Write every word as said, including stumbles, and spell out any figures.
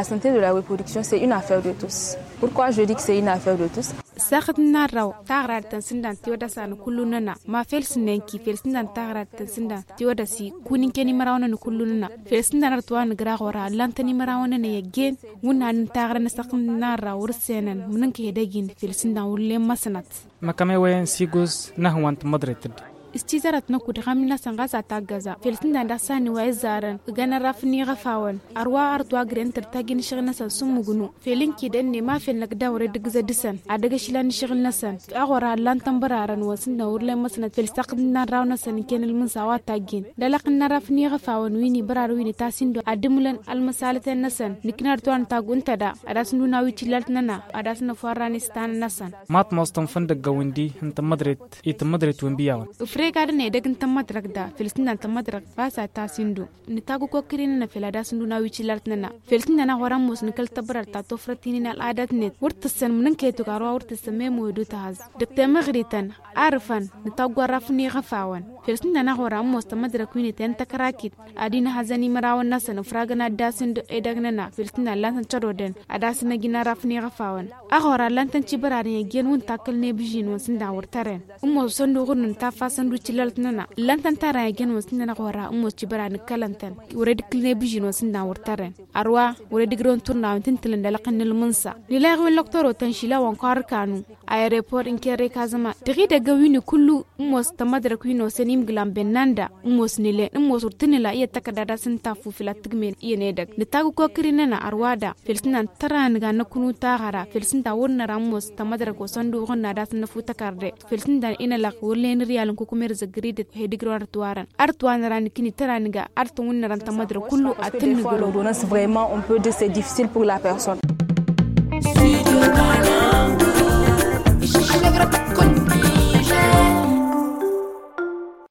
La santé de la reproduction, c'est une affaire de tous. Pourquoi je dis que c'est une affaire de tous? Sakhdna raw tagrad tan sindan tiwada san kullunana ma felsinden ki felsindan tagrad tan sindan tiwada si kunin keni marawna kullunana felsindan artwan gra gora lantani marawna ne yegen wunan tagrana sakhdna raw ursenan munan ke dagin felsindan wulle masanat makame wen sigos nahwant madrid istizarat na kudi gamina sanga sa tagaza felsindan da sani wa izaran gana rafni gafawan arwa artwa grenter tagin shigna san sumugunu felin ki dan ne ma fel nak dawre digza disan adaga shilan shigna san agora lantan bararan wasin da urle masna fel saqdna rawna san kenil mun sawa tagin dalaqna rafni gafawan wini barar wini tasindo admulan almasalatan nasan niknar tuan tagunta da adasnu nawi tilaltnana adasna faranistan nasan mat mostan fanda gawindi inta madrid it madrid wembiyawan Fregad ne dagin tamadrak da Filistin tamadrak fasa ta sindu ni tagu ko kirin na filada sindu na wici lartnana Filistin na horan mus ni kal tabrar ta to fratini na al'adat net wurtasan mun ke to garo wurtasan me mu du taz dakta magritan arfan ni tagu rafni gafawan Filistin na horan mus tamadrak wini tan takrakit adina hazani marawan nasan fragana da sindu e dagnana Filistin na lan charoden adas na gina rafni gafawan agora lan tan cibarani gen wun takal ne bijin won sinda wurtaren ummo sondu gurnun ta fasan ruchilal nana lantan tara gen wasin na qora ummo cibara ni kalantan wure dikle bijin wasin na wurtaren arwa wure digron turna wantin tilan dalaqan nil munsa lilahi wal doktoro tanshila wan qar kanu ay report in kere kazama digi daga wini kullu ummo stamadra kuino senim glam benanda ummo snile ummo surtinila iya takadada sin tafu filatgmen iyene dag ni tagu ko kirinana arwada filsinan taran ga na kunu tagara filsinda wurna ramos tamadra ko sandu honna da sin futa karde filsinda ina laq wulen riyal ko merza gride hedigro artuaran artuan ran kini taraniga artun ran tamadra kullu atin l'ordonnance vraiment on peut dire c'est difficile pour la personne.